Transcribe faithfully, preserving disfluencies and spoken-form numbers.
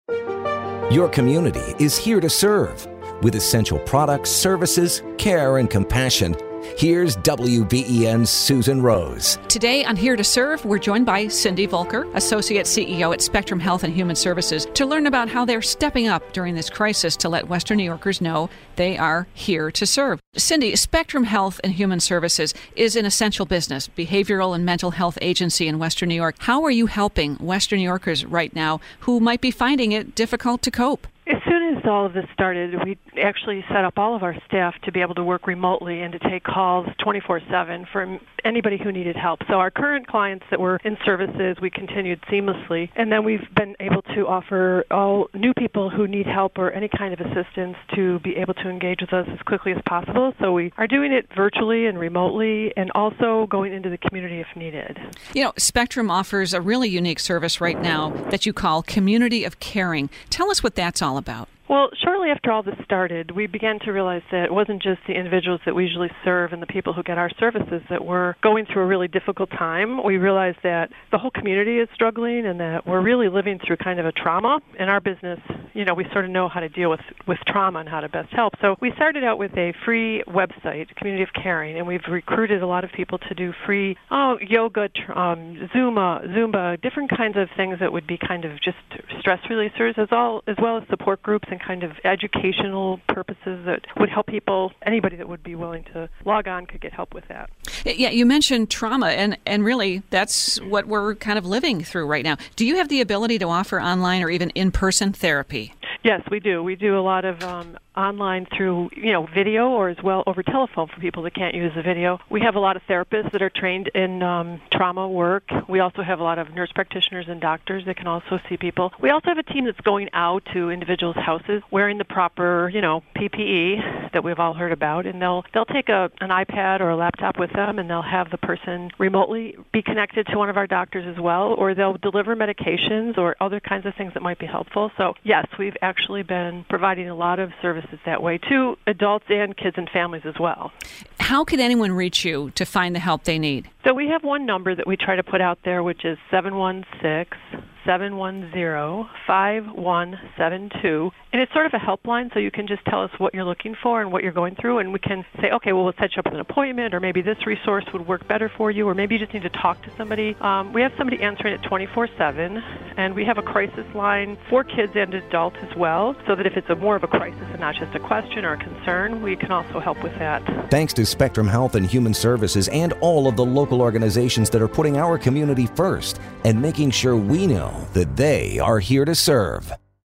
Your community is here to serve. With essential products, services, care, and compassion, here's W B E N's Susan Rose. Today on Here to Serve, we're joined by Cindy Volker, Associate C E O at Spectrum Health and Human Services, to learn about how they're stepping up during this crisis to let Western New Yorkers know they are here to serve. Cindy, Spectrum Health and Human Services is an essential business, behavioral and mental health agency in Western New York. How are you helping Western New Yorkers right now who might be finding it difficult to cope? As soon as all of this started, we actually set up all of our staff to be able to work remotely and to take calls twenty-four seven from anybody who needed help. So our current clients that were in services, we continued seamlessly. And then we've been able to offer all new people who need help or any kind of assistance to be able to engage with us as quickly as possible. So we are doing it virtually and remotely and also going into the community if needed. You know, Spectrum offers a really unique service right now that you call Community of Caring. Tell us what that's all about. Well, shortly after all this started, we began to realize that it wasn't just the individuals that we usually serve and the people who get our services that were going through a really difficult time. We realized that the whole community is struggling and that we're really living through kind of a trauma. In our business, you know, we sort of know how to deal with, with trauma and how to best help. So we started out with a free website, Community of Caring, and we've recruited a lot of people to do free oh, yoga, um, Zumba, Zumba, different kinds of things that would be kind of just stress releasers, as, all, as well as support groups and kind of educational purposes that would help people. Anybody that would be willing to log on could get help with that. Yeah, you mentioned trauma, and, and really that's what we're kind of living through right now. Do you have the ability to offer online or even in-person therapy? Yes, we do. We do a lot of um, online through, you know, video or as well over telephone for people that can't use the video. We have a lot of therapists that are trained in um, trauma work. We also have a lot of nurse practitioners and doctors that can also see people. We also have a team that's going out to individuals' houses wearing the proper, you know, P P E that we've all heard about, and they'll they'll take a an iPad or a laptop with them, and they'll have the person remotely be connected to one of our doctors as well, or they'll deliver medications or other kinds of things that might be helpful. So, yes, we've actually been providing a lot of services that way to adults and kids and families as well. How can anyone reach you to find the help they need? So we have one number that we try to put out there, which is seven one six, seven one zero, five one seven two. And it's sort of a helpline, so you can just tell us what you're looking for and what you're going through, and we can say, okay, well, we'll set you up with an appointment, or maybe this resource would work better for you, or maybe you just need to talk to somebody. Um, we have somebody answering it twenty-four seven, and we have a crisis line for kids and adults as well, so that if it's a more of a crisis and not just a question or a concern, we can also help with that. Thanks to Spectrum Health and Human Services and all of the local organizations that are putting our community first and making sure we know that they are here to serve.